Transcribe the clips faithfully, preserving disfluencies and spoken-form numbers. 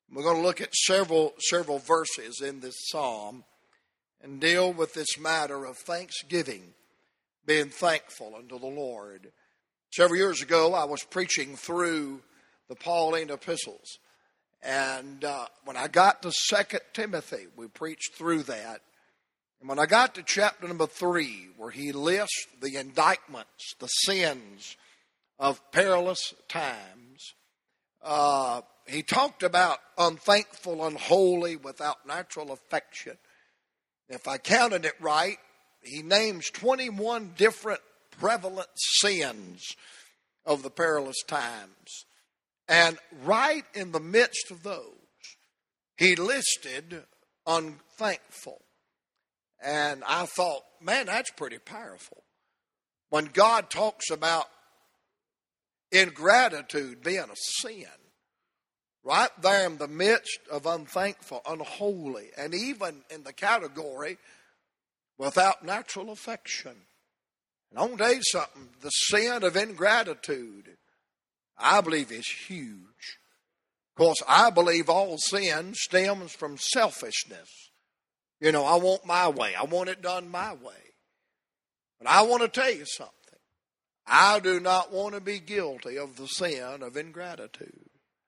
We're going to look at several several verses in this psalm and deal with this matter of thanksgiving, being thankful unto the Lord. Several years ago, I was preaching through the Pauline epistles. And uh, when I got to Second Timothy, we preached through that. And when I got to chapter number three, where he lists the indictments, the sins of perilous times, uh, he talked about unthankful, unholy, without natural affection. If I counted it right, he names twenty-one different prevalent sins of the perilous times. And right in the midst of those, he listed unthankful. And I thought, man, that's pretty powerful. When God talks about ingratitude being a sin, right there in the midst of unthankful, unholy, and even in the category without natural affection. And I want to tell you something, the sin of ingratitude, I believe, is huge. Of course, I believe all sin stems from selfishness. You know, I want my way. I want it done my way. But I want to tell you something. I do not want to be guilty of the sin of ingratitude.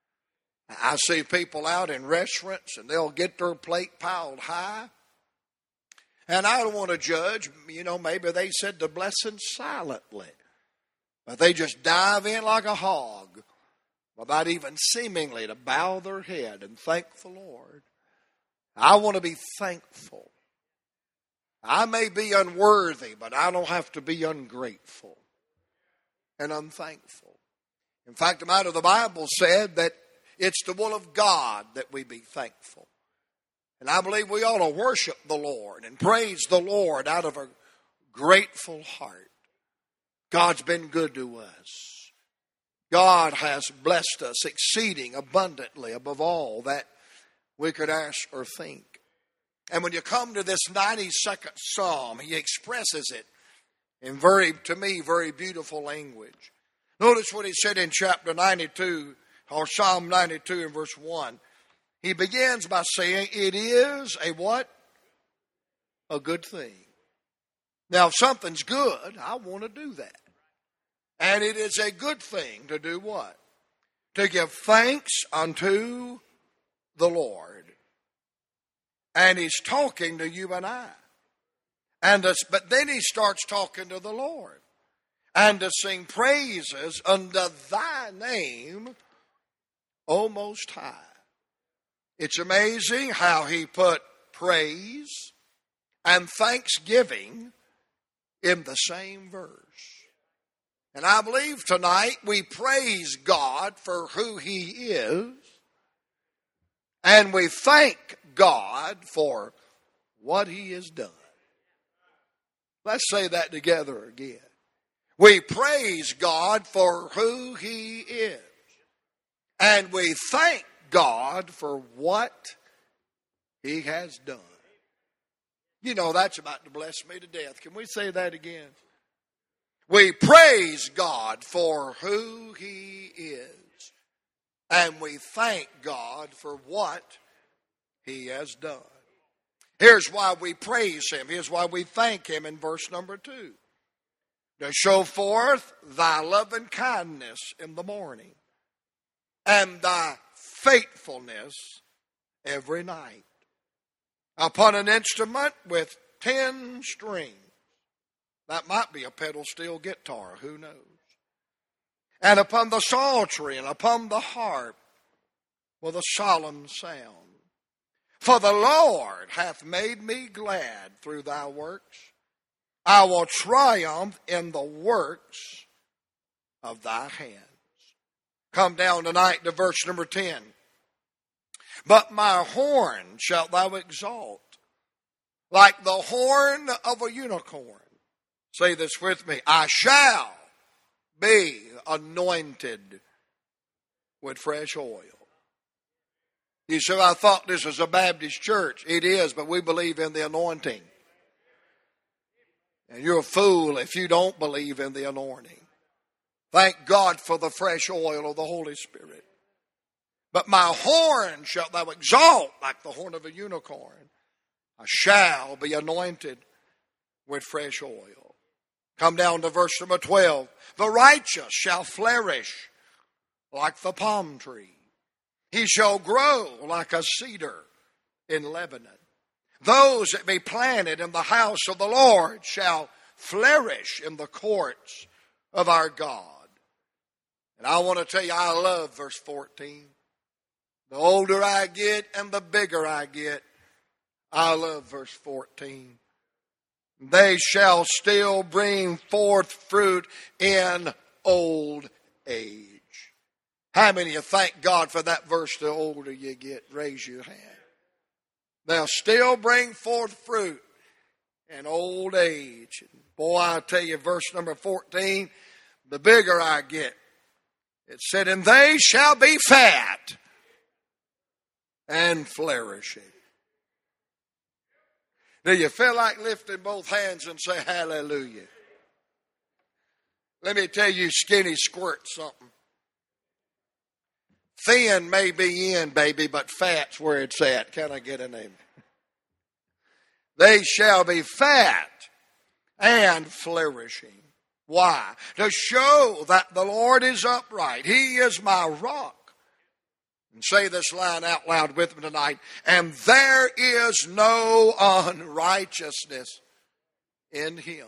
I see people out in restaurants and they'll get their plate piled high. And I don't want to judge. You know, maybe they said the blessing silently. But they just dive in like a hog without even seemingly to bow their head and thank the Lord. I want to be thankful. I may be unworthy, but I don't have to be ungrateful and unthankful. In fact, the matter of the Bible said that it's the will of God that we be thankful. And I believe we ought to worship the Lord and praise the Lord out of a grateful heart. God's been good to us. God has blessed us exceeding abundantly above all that we could ask or think. And when you come to this ninety-second psalm, he expresses it in very, to me, very beautiful language. Notice what he said in chapter ninety-two, or Psalm ninety-two and verse one. He begins by saying, it is a what? A good thing. Now, if something's good, I want to do that. And it is a good thing to do what? To give thanks unto the Lord. And he's talking to you and I. And to, but then he starts talking to the Lord. And to sing praises unto thy name, O Most High. It's amazing how he put praise and thanksgiving in the same verse. And I believe tonight we praise God for who he is. And we thank God for what he has done. Let's say that together again. We praise God for who he is. And we thank God for what he has done. You know, that's about to bless me to death. Can we say that again? We praise God for who he is. And we thank God for what he has done. Here's why we praise him. Here's why we thank him in verse number two. To show forth thy loving kindness in the morning, and thy faithfulness every night. Upon an instrument with ten strings. That might be a pedal steel guitar, who knows? And upon the psaltery and upon the harp with a solemn sound. For the Lord hath made me glad through thy works. I will triumph in the works of thy hands. Come down tonight to verse number ten. But my horn shalt thou exalt, like the horn of a unicorn. Say this with me. I shall be anointed with fresh oil. You say, I thought this was a Baptist church. It is, but we believe in the anointing. And you're a fool if you don't believe in the anointing. Thank God for the fresh oil of the Holy Spirit. But my horn shalt thou exalt like the horn of a unicorn. I shall be anointed with fresh oil. Come down to verse number twelve. The righteous shall flourish like the palm tree. He shall grow like a cedar in Lebanon. Those that be planted in the house of the Lord shall flourish in the courts of our God. And I want to tell you, I love verse fourteen. The older I get and the bigger I get, I love verse fourteen. They shall still bring forth fruit in old age. How many of you thank God for that verse? The older you get, raise your hand. They'll still bring forth fruit in old age. Boy, I tell you, verse number fourteen, the bigger I get, it said, and they shall be fat and flourishing. Do you feel like lifting both hands and say hallelujah? Let me tell you, skinny squirt, something. Thin may be in, baby, but fat's where it's at. Can I get an amen? They shall be fat and flourishing. Why? To show that the Lord is upright. He is my rock. And say this line out loud with me tonight. And there is no unrighteousness in him.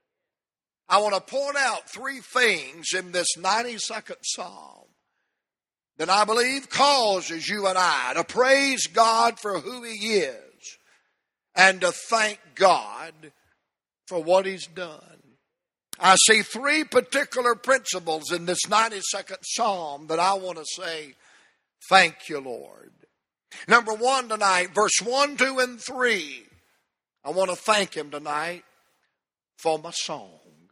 I want to point out three things in this ninety-second Psalm that I believe causes you and I to praise God for who He is and to thank God for what He's done. I see three particular principles in this ninety-second Psalm that I want to say, thank you, Lord. Number one tonight, verse one, two, and three. I want to thank Him tonight for my song.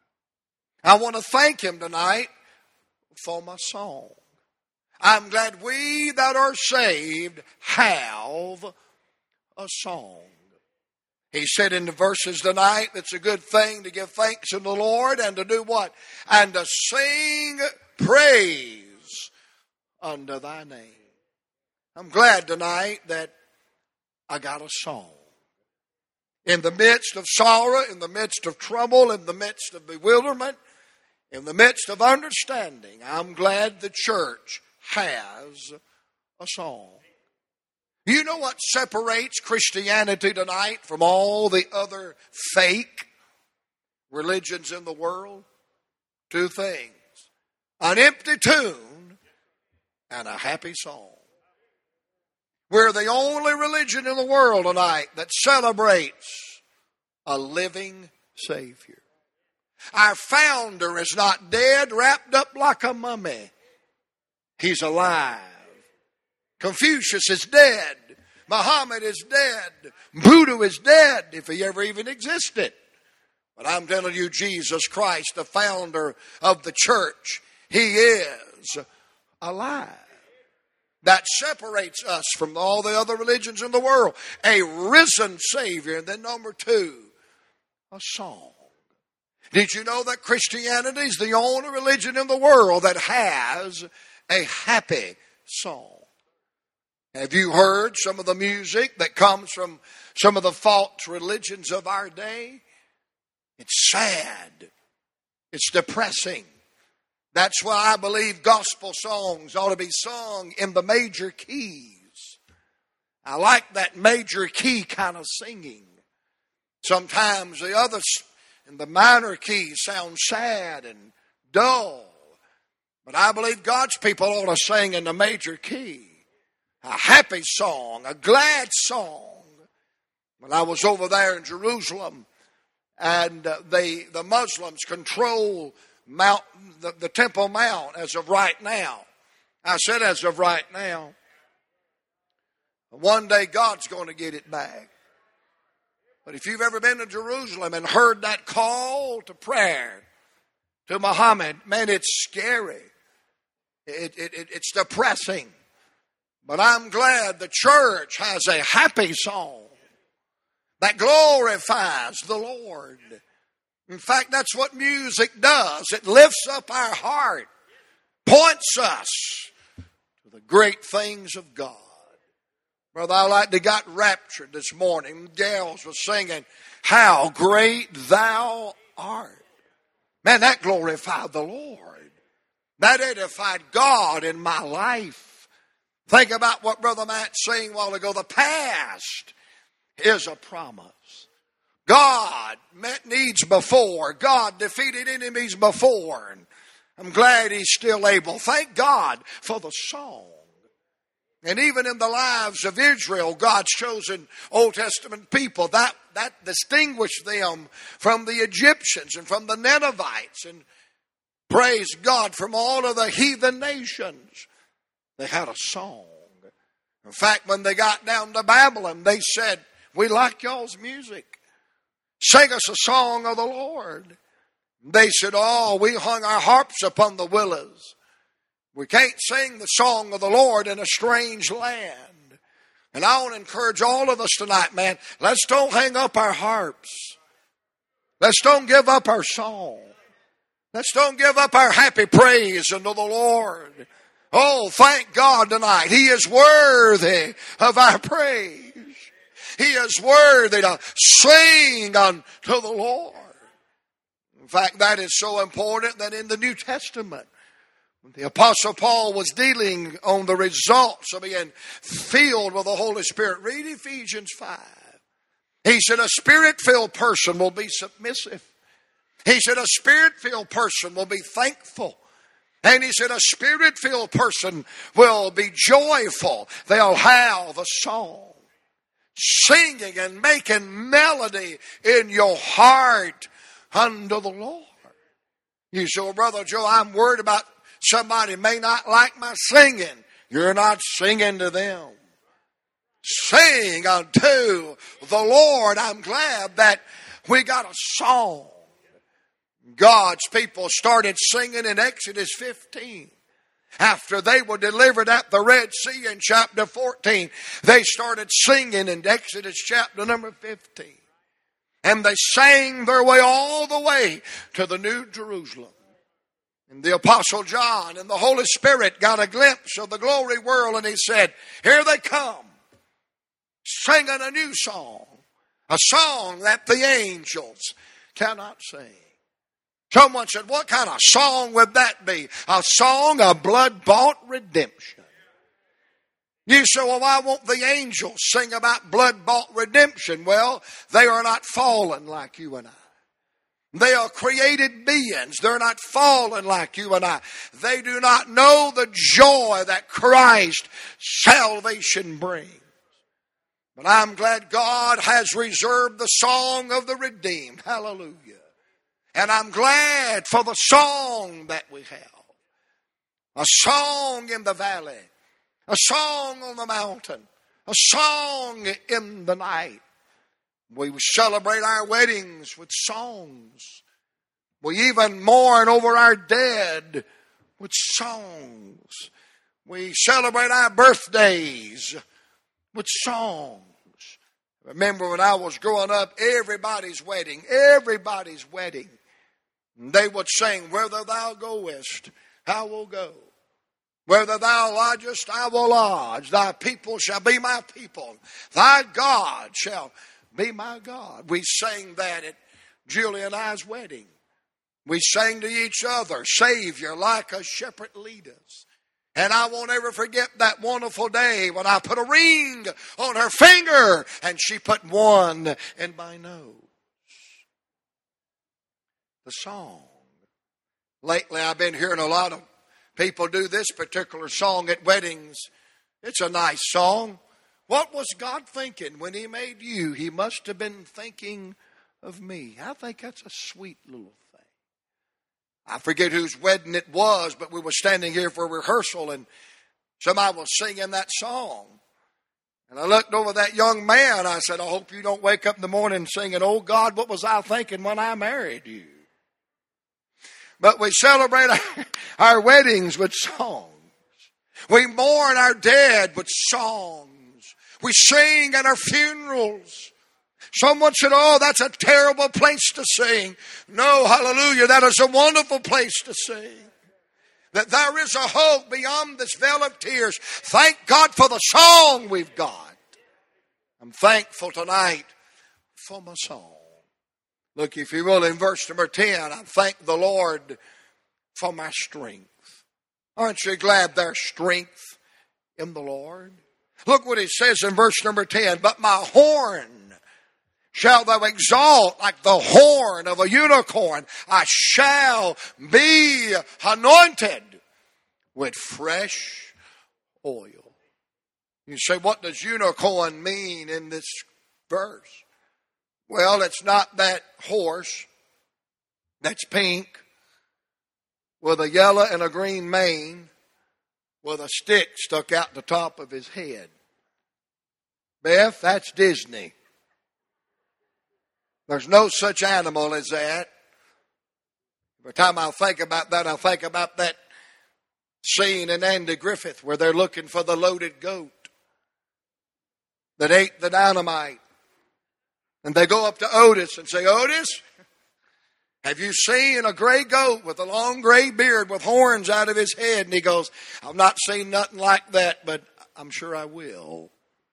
I want to thank Him tonight for my song. I'm glad we that are saved have a song. He said in the verses tonight, it's a good thing to give thanks to the Lord and to do what? And to sing praise unto thy name. I'm glad tonight that I got a song. In the midst of sorrow, in the midst of trouble, in the midst of bewilderment, in the midst of understanding, I'm glad the church has a song. You know what separates Christianity tonight from all the other fake religions in the world? Two things. An empty tune and a happy song. We're the only religion in the world tonight that celebrates a living Savior. Our founder is not dead, wrapped up like a mummy. He's alive. Confucius is dead. Muhammad is dead. Buddha is dead, if he ever even existed. But I'm telling you, Jesus Christ, the founder of the church, He is alive. That separates us from all the other religions in the world. A risen Savior. And then number two, a song. Did you know that Christianity is the only religion in the world that has a happy song? Have you heard some of the music that comes from some of the false religions of our day? It's sad. It's depressing. That's why I believe gospel songs ought to be sung in the major keys. I like that major key kind of singing. Sometimes the others in the minor keys sound sad and dull. But I believe God's people ought to sing in the major key. A happy song, a glad song. When I was over there in Jerusalem, and uh, they, the Muslims control Mount, the, the Temple Mount as of right now. I said as of right now. One day God's going to get it back. But if you've ever been to Jerusalem and heard that call to prayer to Muhammad, man, it's scary. It, it, it, it's depressing. But I'm glad the church has a happy song that glorifies the Lord. In fact, that's what music does. It lifts up our heart, points us to the great things of God. Brother, I like to got raptured this morning. Gals was singing, how great thou art. Man, that glorified the Lord. That edified God in my life. Think about what Brother Matt sang a while ago. The past is a promise. God met needs before. God defeated enemies before. And I'm glad He's still able. Thank God for the song. And even in the lives of Israel, God's chosen Old Testament people, that, that distinguished them from the Egyptians and from the Ninevites. And praise God, from all of the heathen nations, they had a song. In fact, when they got down to Babylon, they said, we like y'all's music. Sing us a song of the Lord. They said, oh, we hung our harps upon the willows. We can't sing the song of the Lord in a strange land. And I want to encourage all of us tonight, man, let's don't hang up our harps. Let's don't give up our song. Let's don't give up our happy praise unto the Lord. Oh, thank God tonight. He is worthy of our praise. He is worthy to sing unto the Lord. In fact, that is so important that in the New Testament, the Apostle Paul was dealing on the results of being filled with the Holy Spirit. Read Ephesians five. He said a Spirit-filled person will be submissive. He said a Spirit-filled person will be thankful. And he said a Spirit-filled person will be joyful. They'll have a song. Singing and making melody in your heart unto the Lord. You say, well, Brother Joe, I'm worried about somebody may not like my singing. You're not singing to them. Sing unto the Lord. I'm glad that we got a song. God's people started singing in Exodus fifteen. After they were delivered at the Red Sea in chapter fourteen, they started singing in Exodus chapter number fifteen. And they sang their way all the way to the New Jerusalem. And the Apostle John and the Holy Spirit got a glimpse of the glory world, and he said, here they come, singing a new song, a song that the angels cannot sing. Someone said, what kind of song would that be? A song of blood-bought redemption. You say, well, why won't the angels sing about blood-bought redemption? Well, they are not fallen like you and I. They are created beings. They're not fallen like you and I. They do not know the joy that Christ's salvation brings. But I'm glad God has reserved the song of the redeemed. Hallelujah. And I'm glad for the song that we have. A song in the valley. A song on the mountain. A song in the night. We celebrate our weddings with songs. We even mourn over our dead with songs. We celebrate our birthdays with songs. Remember when I was growing up, everybody's wedding, everybody's wedding. They would sing, whither thou goest, I will go. Whither thou lodgest, I will lodge. Thy people shall be my people. Thy God shall be my God. We sang that at Julie and I's wedding. We sang to each other, Savior, like a shepherd lead us. And I won't ever forget that wonderful day when I put a ring on her finger and she put one in my nose. The song. Lately I've been hearing a lot of people do this particular song at weddings. It's a nice song. What was God thinking when He made you? He must have been thinking of me. I think that's a sweet little thing. I forget whose wedding it was, but we were standing here for rehearsal and somebody was singing that song. And I looked over that young man. I said, I hope you don't wake up in the morning singing, oh God, what was I thinking when I married you? But we celebrate our, our weddings with songs. We mourn our dead with songs. We sing at our funerals. Someone said, oh, that's a terrible place to sing. No, hallelujah, that is a wonderful place to sing. that there is a hope beyond this veil of tears. Thank God for the song we've got. I'm thankful tonight for my song. Look, if you will, in verse number ten, I thank the Lord for my strength. Aren't you glad there's strength in the Lord? Look what he says in verse number ten. But my horn shall thou exalt like the horn of a unicorn. I shall be anointed with fresh oil. You say, what does unicorn mean in this verse? Well, it's not that horse that's pink with a yellow and a green mane with a stick stuck out the top of his head. Beth, that's Disney. There's no such animal as that. Every time I think about that, I think about that scene in Andy Griffith where they're looking for the loaded goat that ate the dynamite. And they go up to Otis and say, Otis, have you seen a gray goat with a long gray beard with horns out of his head? And he goes, I've not seen nothing like that, but I'm sure I will.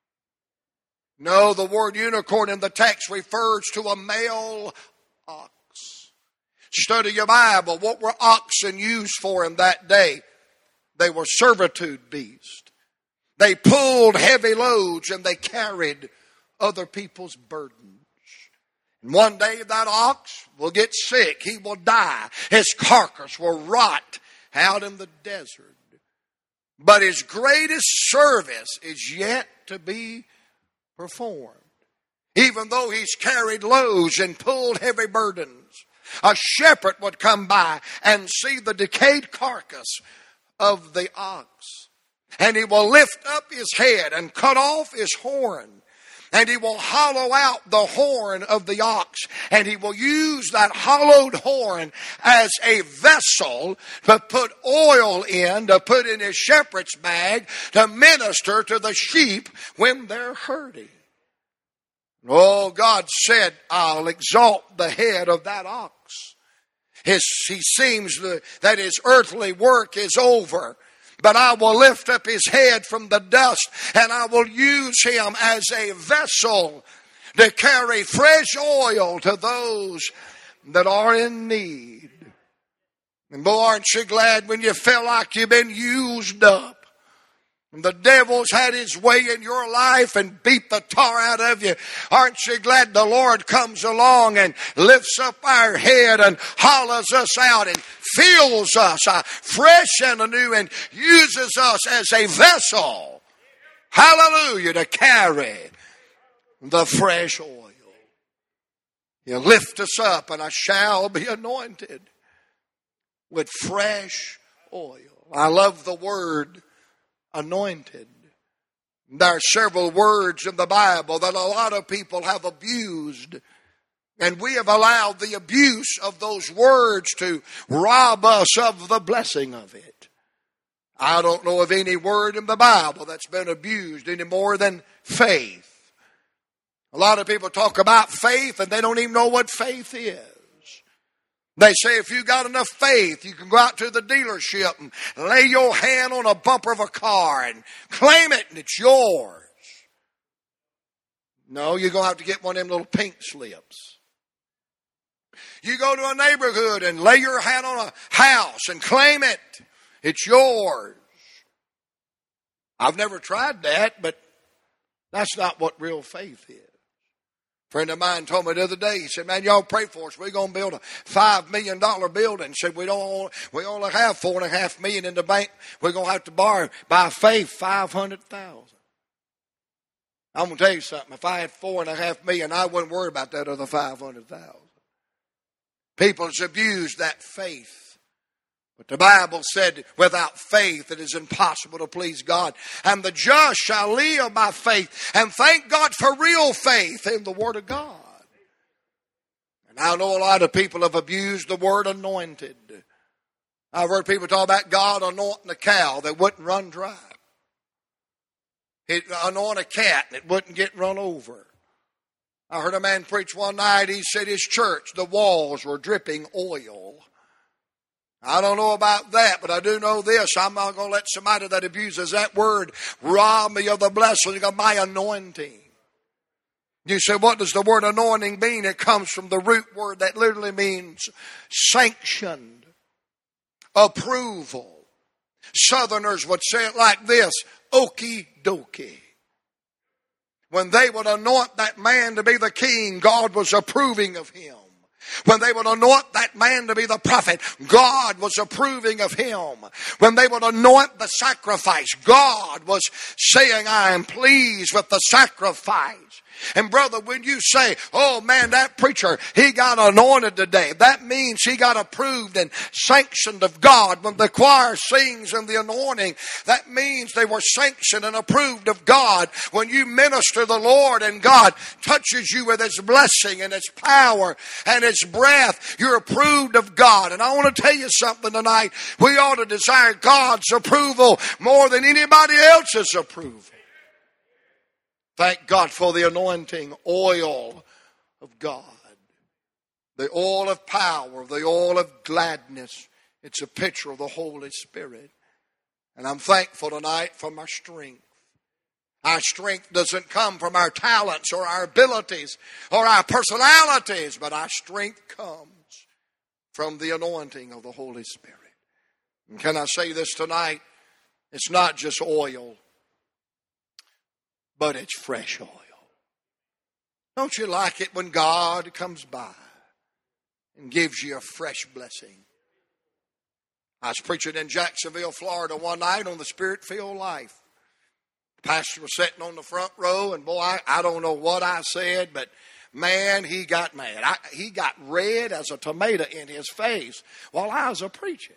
No, the word unicorn in the text refers to a male ox. Study your Bible. What were oxen used for in that day? They were servitude beasts. They pulled heavy loads and they carried other people's burdens. And one day that ox will get sick. He will die. His carcass will rot out in the desert. But his greatest service is yet to be performed. Even though he's carried loads and pulled heavy burdens, a shepherd would come by and see the decayed carcass of the ox. And he will lift up his head and cut off his horn. And he will hollow out the horn of the ox. And he will use that hollowed horn as a vessel to put oil in, to put in his shepherd's bag, to minister to the sheep when they're hurting. Oh, God said, I'll exalt the head of that ox. His, he seems that his earthly work is over. But I will lift up his head from the dust, and I will use him as a vessel to carry fresh oil to those that are in need. And boy, aren't you glad when you feel like you've been used up? And the devil's had his way in your life and beat the tar out of you. Aren't you glad the Lord comes along and lifts up our head and hollers us out and fills us uh, fresh and anew and uses us as a vessel, hallelujah, to carry the fresh oil. You lift us up and I shall be anointed with fresh oil. I love the word anointed. There are several words in the Bible that a lot of people have abused, and we have allowed the abuse of those words to rob us of the blessing of it. I don't know of any word in the Bible that's been abused any more than faith. A lot of people talk about faith and they don't even know what faith is. They say if you got enough faith, you can go out to the dealership and lay your hand on a bumper of a car and claim it and it's yours. No, you're going to have to get one of them little pink slips. You go to a neighborhood and lay your hand on a house and claim it. It's yours. I've never tried that, but that's not what real faith is. A friend of mine told me the other day, he said, man, y'all pray for us. We're going to build a five million dollars building. He said, we don't, we only have four and a half million in the bank. We're going to have to borrow by faith five hundred thousand. I'm going to tell you something. If I had four and a half million, I wouldn't worry about that other five hundred thousand. People have abused that faith. But the Bible said, without faith it is impossible to please God. And the just shall live by faith. And thank God for real faith in the Word of God. And I know a lot of people have abused the word anointed. I've heard people talk about God anointing a cow that wouldn't run dry. He'd anoint a cat and it wouldn't get run over. I heard a man preach one night. He said his church, the walls were dripping oil. I don't know about that, but I do know this. I'm not going to let somebody that abuses that word rob me of the blessing of my anointing. You say, what does the word anointing mean? It comes from the root word that literally means sanctioned, approval. Southerners would say it like this, okie dokie. When they would anoint that man to be the king, God was approving of him. When they would anoint that man to be the prophet, God was approving of him. When they would anoint the sacrifice, God was saying, I am pleased with the sacrifice. And brother, when you say, oh man, that preacher, he got anointed today, that means he got approved and sanctioned of God. When the choir sings in the anointing, that means they were sanctioned and approved of God. When you minister the Lord and God touches you with His blessing and His power and His breath, you're approved of God. And I want to tell you something tonight. We ought to desire God's approval more than anybody else's approval. Thank God for the anointing oil of God. The oil of power, the oil of gladness. It's a picture of the Holy Spirit. And I'm thankful tonight for my strength. Our strength doesn't come from our talents or our abilities or our personalities, but our strength comes from the anointing of the Holy Spirit. And can I say this tonight? It's not just oil, but it's fresh oil. Don't you like it when God comes by and gives you a fresh blessing? I was preaching in Jacksonville, Florida one night on the Spirit-filled life. The pastor was sitting on the front row, and boy, I, I don't know what I said, but man, he got mad. I, he got red as a tomato in his face while I was a preaching.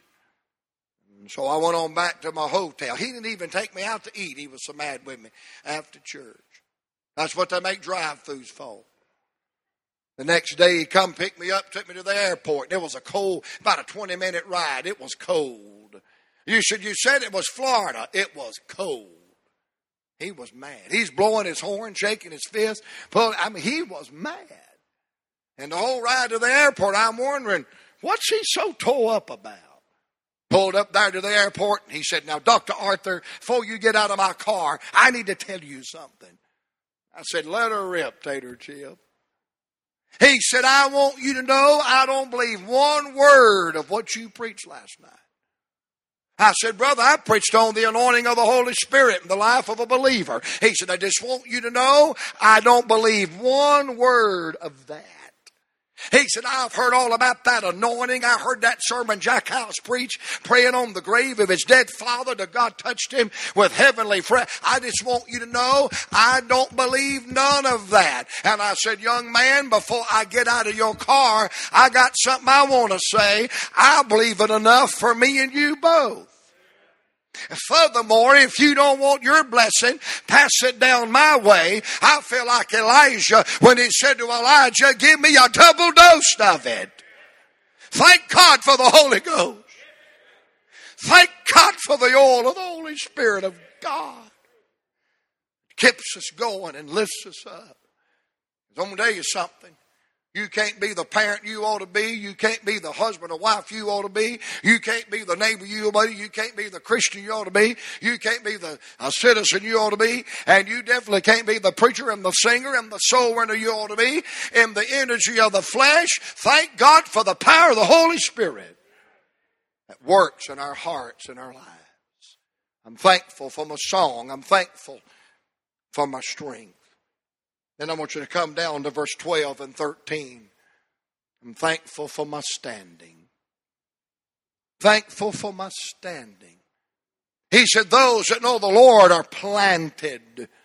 So I went on back to my hotel. He didn't even take me out to eat. He was so mad with me after church. That's what they make drive-thrus for. The next day he come pick me up, took me to the airport. It was a cold, about a twenty-minute ride. It was cold. You said, you said it was Florida. It was cold. He was mad. He's blowing his horn, shaking his fist. Pulling, I mean, he was mad. And the whole ride to the airport, I'm wondering, what's he so tore up about? Pulled up there to the airport, and he said, now, Doctor Arthur, before you get out of my car, I need to tell you something. I said, let her rip, Tater Chip. He said, I want you to know I don't believe one word of what you preached last night. I said, brother, I preached on the anointing of the Holy Spirit in the life of a believer. He said, I just want you to know I don't believe one word of that. He said, I've heard all about that anointing. I heard that sermon Jack House preach, praying on the grave of his dead father that God touched him with heavenly fresh. I just want you to know I don't believe none of that. And I said, young man, before I get out of your car, I got something I want to say. I believe it enough for me and you both. Furthermore, if you don't want your blessing, pass it down my way. I feel like Elijah when he said to Elijah, give me a double dose of it. Thank God for the Holy Ghost. Thank God for the oil of the Holy Spirit of God. It keeps us going and lifts us up. I'm going to tell you something. You can't be the parent you ought to be. You can't be the husband or wife you ought to be. You can't be the neighbor you ought to be. You can't be the Christian you ought to be. You can't be the a citizen you ought to be. And you definitely can't be the preacher and the singer and the soul winner you ought to be. In the energy of the flesh, thank God for the power of the Holy Spirit that works in our hearts and our lives. I'm thankful for my song. I'm thankful for my strength. Then I want you to come down to verse twelve and thirteen. I'm thankful for my standing. Thankful for my standing. He said, those that know the Lord are planted.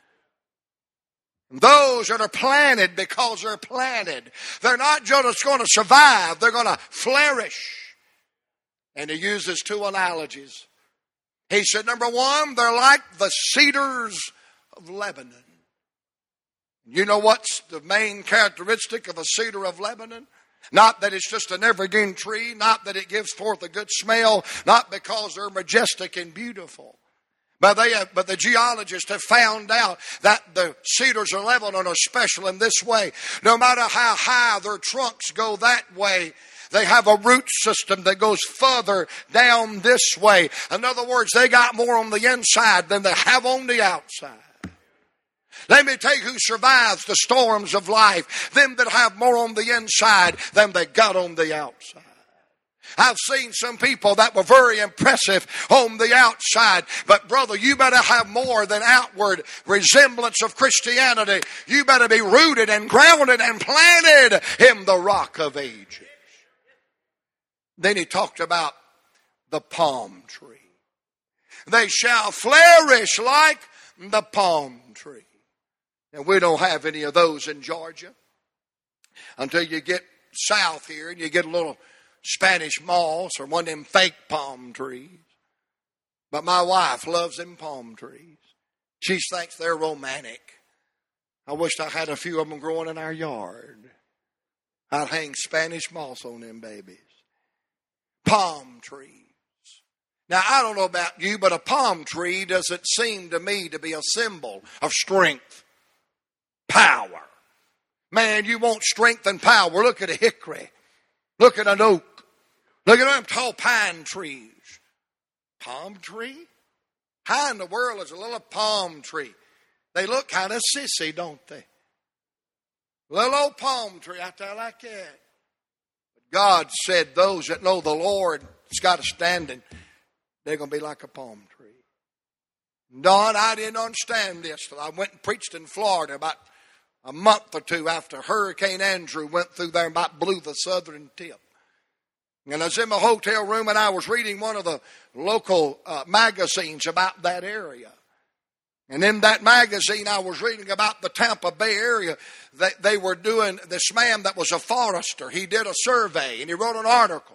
And those that are planted because they're planted. They're not just going to survive. They're going to flourish. And he uses two analogies. He said, number one, they're like the cedars of Lebanon. You know what's the main characteristic of a cedar of Lebanon? Not that it's just an evergreen tree, not that it gives forth a good smell, not because they're majestic and beautiful. But they have, but the geologists have found out that the cedars of Lebanon are special in this way. No matter how high their trunks go that way, They have a root system that goes further down this way. In other words, they got more on the inside than they have on the outside. Let me tell you who survives the storms of life. Them that have more on the inside than they got on the outside. I've seen some people that were very impressive on the outside. But brother, you better have more than outward resemblance of Christianity. You better be rooted and grounded and planted in the rock of ages. Then he talked about the palm tree. They shall flourish like the palm tree. And we don't have any of those in Georgia until you get south here and you get a little Spanish moss or one of them fake palm trees. But my wife loves them palm trees. She thinks they're romantic. I wish I had a few of them growing in our yard. I'd hang Spanish moss on them babies. Palm trees. Now, I don't know about you, but a palm tree doesn't seem to me to be a symbol of strength, power. Man, you want strength and power. Look at a hickory. Look at an oak. Look at them tall pine trees. Palm tree? How in the world is a little palm tree? They look kind of sissy, don't they? Little old palm tree out there like that. But God said those that know the Lord has got a standing. They're going to be like a palm tree. Don, I didn't understand this till I went and preached in Florida about a month or two after Hurricane Andrew went through there and about blew the southern tip. And I was in my hotel room and I was reading one of the local uh, magazines about that area. And in that magazine I was reading about the Tampa Bay area. That they were doing, this man that was a forester, he did a survey and he wrote an article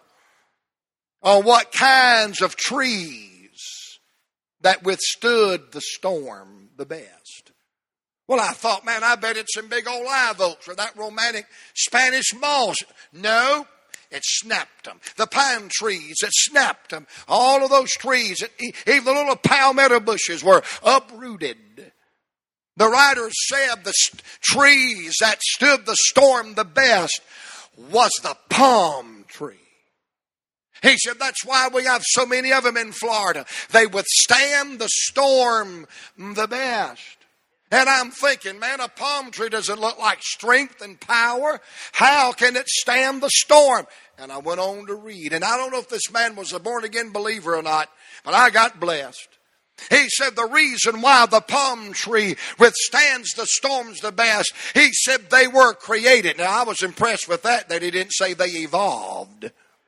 on what kinds of trees that withstood the storm the best. Well, I thought, man, I bet it's some big old live oaks or that romantic Spanish moss. No, it snapped them. The pine trees, it snapped them. All of those trees, it, even the little palmetto bushes were uprooted. The writer said the st- trees that stood the storm the best was the palm tree. He said, that's why we have so many of them in Florida. They withstand the storm the best. And I'm thinking, man, a palm tree doesn't look like strength and power. How can it stand the storm? And I went on to read. And I don't know if this man was a born-again believer or not, but I got blessed. He said the reason why the palm tree withstands the storms the best, he said they were created. Now, I was impressed with that, that he didn't say they evolved.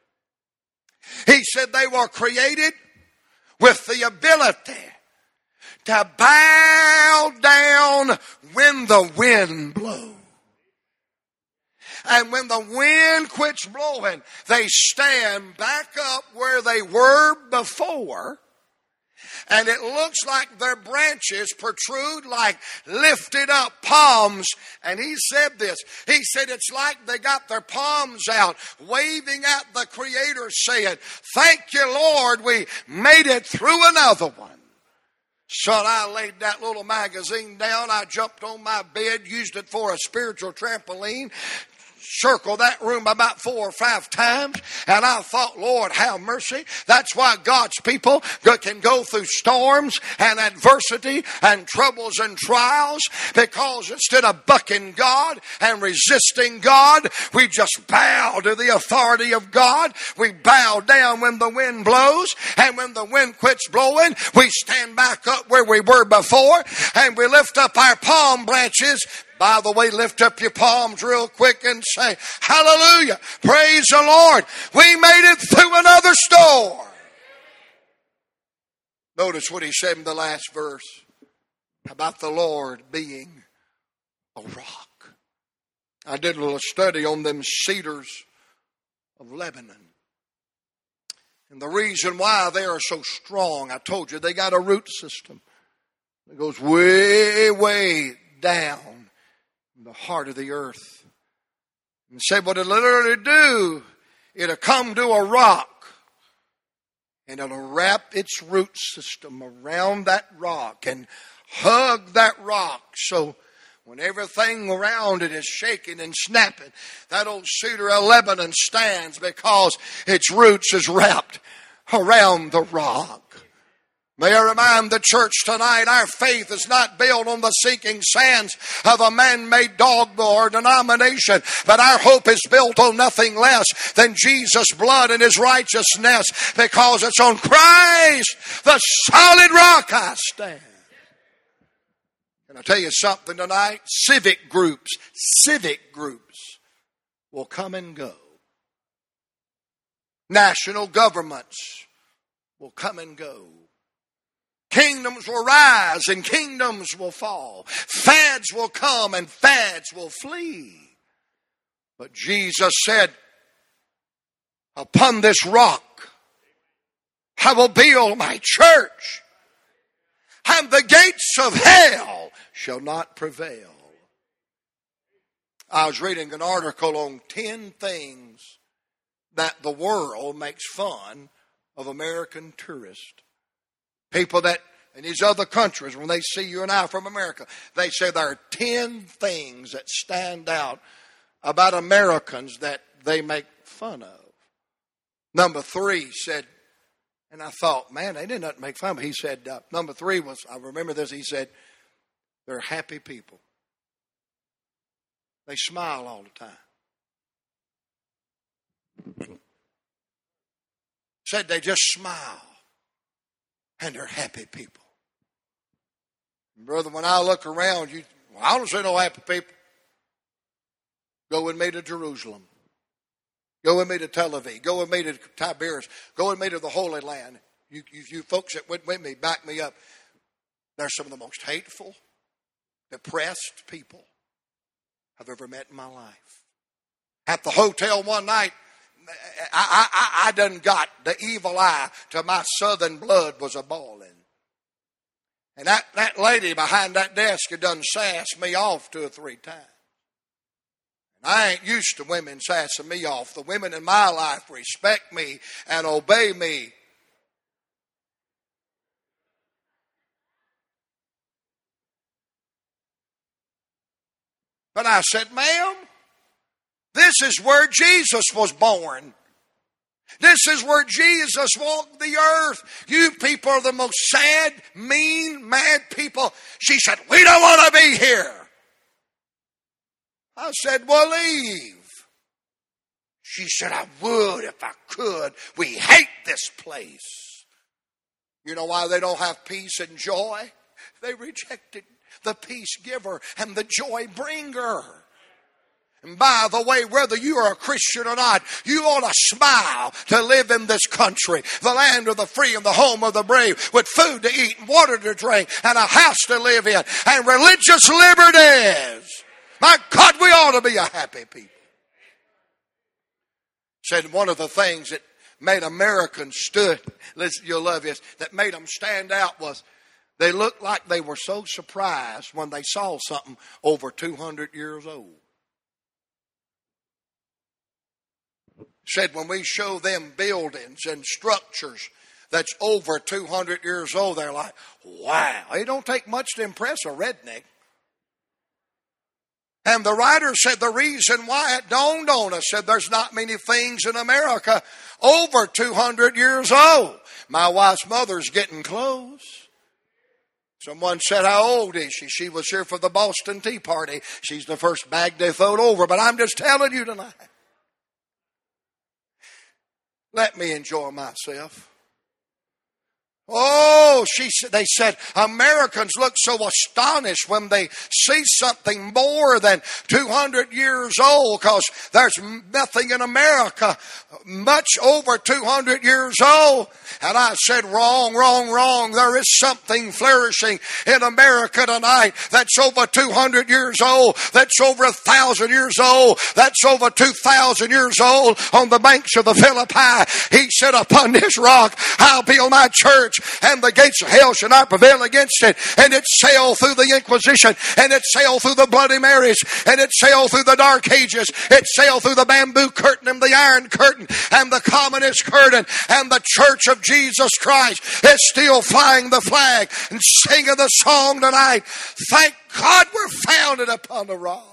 He said they were created with the ability to bow down when the wind blows. And when the wind quits blowing, they stand back up where they were before. And it looks like their branches protrude like lifted up palms. And he said this. He said it's like they got their palms out, waving at the Creator, saying, thank you, Lord, we made it through another one. So I laid that little magazine down. I jumped on my bed, used it for a spiritual trampoline, circled that room about four or five times, and I thought, Lord, have mercy. That's why God's people can go through storms and adversity and troubles and trials, because instead of bucking God and resisting God, we just bow to the authority of God. We bow down when the wind blows, and when the wind quits blowing, we stand back up where we were before, and we lift up our palm branches. By the way, lift up your palms real quick and say, hallelujah, praise the Lord. We made it through another storm. Notice what he said in the last verse about the Lord being a rock. I did a little study on them cedars of Lebanon. And the reason why they are so strong, I told you, they got a root system that goes way, way down in the heart of the earth. And said what it'll literally do, it'll come to a rock and it'll wrap its root system around that rock and hug that rock. So When everything around it is shaking and snapping, that old cedar of Lebanon stands because its roots is wrapped around the rock. May I remind the church tonight, our faith is not built on the sinking sands of a man-made dogma or denomination, but our hope is built on nothing less than Jesus' blood and His righteousness, because it's on Christ, the solid rock, I stand. Can I tell you something tonight? Civic groups, civic groups will come and go. National governments will come and go. Kingdoms will rise and kingdoms will fall. Fads will come and fads will flee. But Jesus said, upon this rock I will build my church, and the gates of hell shall not prevail. I was reading an article on ten things that the world makes fun of American tourists. People that in these other countries, when they see you and I from America, they say there are ten things that stand out about Americans that they make fun of. Number three said, and I thought, man, they did not make fun of me. He said, uh, number three was, I remember this, he said, they're happy people. They smile all the time. Said they just smile. And they're happy people. Brother, when I look around, you, well, I don't see no happy people. Go with me to Jerusalem. Go with me to Tel Aviv. Go with me to Tiberias. Go with me to the Holy Land. You, you, you folks that went with me, back me up. They're some of the most hateful, depressed people I've ever met in my life. At the hotel one night, I, I, I done got the evil eye to my southern blood was a bawling. And that, that lady behind that desk had done sassed me off two or three times. And I ain't used to women sassing me off. The women in my life respect me and obey me. But I said, ma'am, this is where Jesus was born. This is where Jesus walked the earth. You people are the most sad, mean, mad people. She said, we don't want to be here. I said, well, leave. She said, I would if I could. We hate this place. You know why they don't have peace and joy? They rejected the peace giver and the joy bringer. And by the way, whether you are a Christian or not, you ought to smile to live in this country, the land of the free and the home of the brave, with food to eat and water to drink and a house to live in and religious liberties. My God, we ought to be a happy people. Said one of the things that made Americans stood, listen, you'll love this, that made them stand out was they looked like they were so surprised when they saw something over two hundred years old. Said when we show them buildings and structures that's over two hundred years old, they're like, wow, it don't take much to impress a redneck. And the writer said the reason why it dawned on us, said there's not many things in America over two hundred years old. My wife's mother's getting close. Someone said, how old is she? She was here for the Boston Tea Party. She's the first bag they throwed over. But I'm just telling you tonight. Let me enjoy myself. Oh, she said, they said Americans look so astonished when they see something more than two hundred years old, because there's nothing in America much over two hundred years old. And I said, wrong, wrong, wrong. There is something flourishing in America tonight that's over two hundred years old, that's over a thousand years old, that's over two thousand years old on the banks of the Philippi. He said, upon this rock I'll build my church, church, and the gates of hell shall not prevail against it. And it sailed through the Inquisition, and it sailed through the Bloody Marys, and it sailed through the Dark Ages. It sailed through the bamboo curtain and the iron curtain and the communist curtain, and the Church of Jesus Christ is still flying the flag and singing the song tonight. Thank God we're founded upon the rock.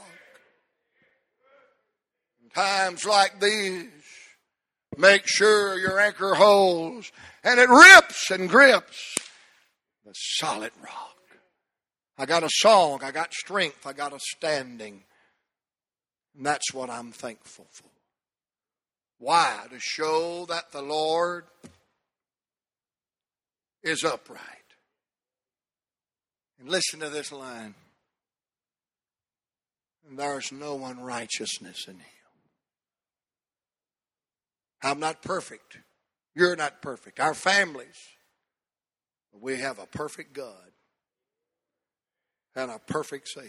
In times like these, make sure your anchor holds and it rips and grips the solid rock. I got a song, I got strength, I got a standing. And that's what I'm thankful for. Why? To show that the Lord is upright. And listen to this line. And there's no unrighteousness in him. I'm not perfect. You're not perfect. Our families. We have a perfect God and a perfect Savior.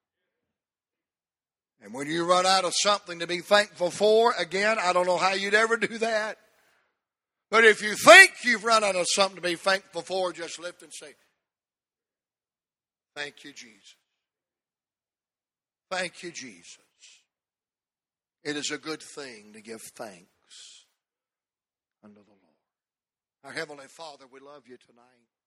And when you run out of something to be thankful for, again, I don't know how you'd ever do that. But if you think you've run out of something to be thankful for, just lift and say, thank you, Jesus. Thank you, Jesus. It is a good thing to give thanks unto the Lord. Our Heavenly Father, we love you tonight.